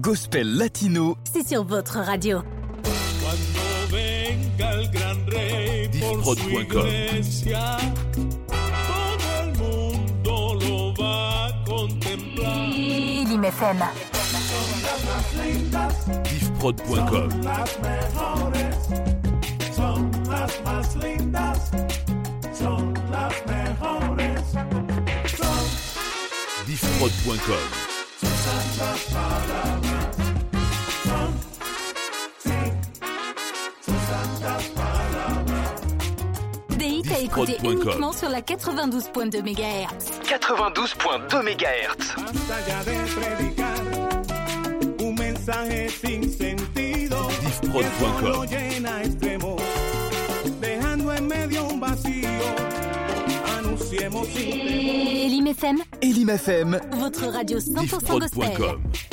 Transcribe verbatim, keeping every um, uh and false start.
gospel latino, c'est sur votre radio. Diffprod point com. Elim F M. Diffprod point com. Diffprod point com. Des hits à écouter uniquement sur la quatre-vingt-douze virgule deux mégahertz. quatre-vingt-douze virgule deux mégahertz. Diffprod point com. Elim F M. Elim F M. Votre radio cent pour cent Diffprod point gospel. com.